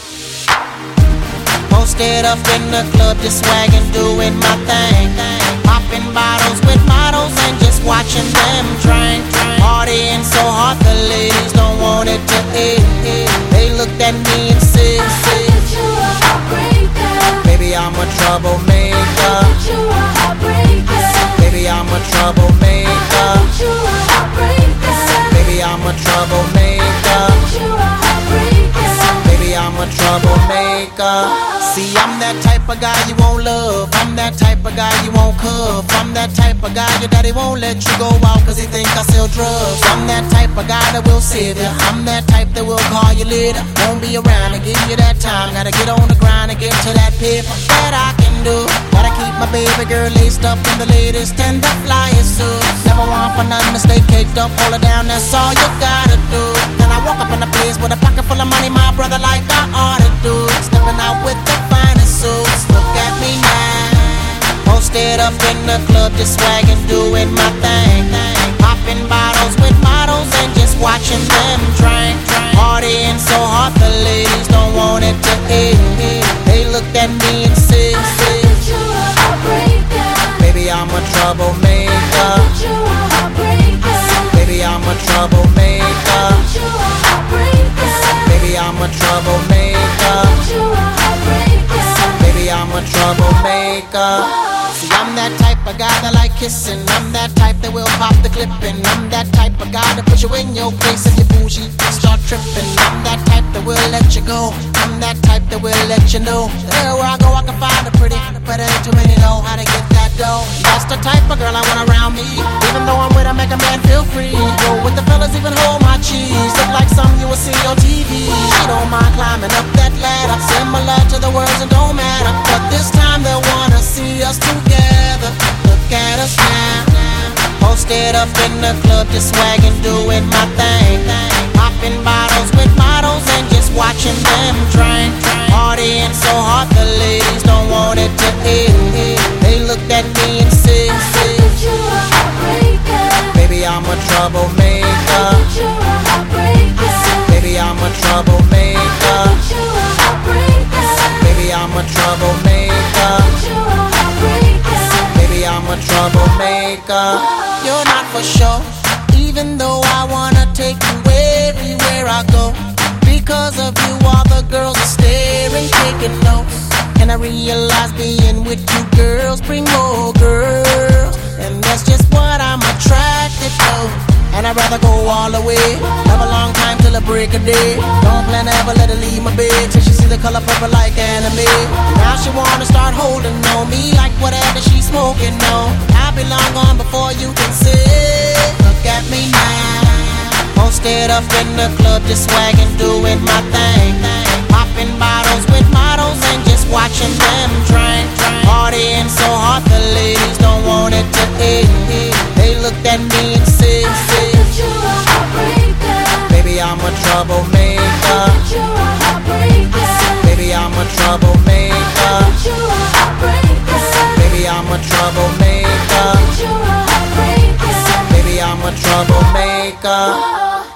Posted up in the club, just swagging, doing my thing. Popping bottles with models and just watching them drink. Partying so hard, the ladies don't want it to end. They looked at me and said, baby, I'm a troublemaker. Baby, I'm a troublemaker. Baby, I'm a troublemaker. Baby, I'm a troublemaker. See, I'm that type of guy you won't love. I'm that type of guy you won't cuff. I'm that type of guy your daddy won't let you go out cause he think I sell drugs. I'm that type of guy that will save you. I'm that type that will call you later. Won't be around to give you that time. Gotta get on the grind and get to that paper that I can do. Gotta keep my baby girl laced up in the latest and the flyest suits. Never want for nothing to stay caked up. Hold her down, that's all you gotta do. Then I walk up in the place with a pocket full of money, my brother, like I ought to do. Stepping out with the finest suits. Look at me now. Posted up in the club, just swagging, doing my thing. Popping bottles with models and just watching them drink. Partying so hard, the ladies don't want it to end. They looked at me and said, baby, I'm a troublemaker. Baby, I'm a troublemaker. Baby, I'm a troublemaker. Baby, I'm a troublemaker. See, I'm that type of guy that like kissing. I'm that type that will pop the clipping. I'm that type of guy that put you in your place if you bougie start tripping. I'm that type that will let you go. I'm that type that will let you know that everywhere I go I can find a pretty, but ain't too many know how to get that dough. That's the type of girl I want around me. Even though I'm with her, make a man feel free. Go with the fellas, even hold my cheese. Look like something you will see on TV. She don't mind climbing up that ladder, similar to the words and don't matter. But this time they wanna see us together. Look at us now. Posted up in the club, just swagging, doing my thing. Popping bottles with models and just watching them drink. Partying so hard, the ladies don't want it to end. They looked at me and said, baby, I'm a troublemaker. Baby, I'm a troublemaker. Baby, I'm a troublemaker. Baby, I'm a troublemaker. You're not for sure, even though I wanna take you everywhere I go. Because of you, all the girls are staring, taking notes. And I realize being with you girls bring more girls. And that's just what I'm attracted to. And I'd rather go all the way. Have a long time till the break of day. Don't plan to ever let her leave my bed till she see the color purple like anime. Now she wanna start holding on me like whatever she's smoking on. I'll be long gone before you can say, look at me now. Posted up in the club, just swagging, doing my thing. Popping bottles with models and just watching them drink. Partying so hard, the ladies don't want it to end. They looked at me and said, baby, I'm a troublemaker. Baby, I'm a troublemaker. Baby, I'm a troublemaker. Baby, I'm a troublemaker.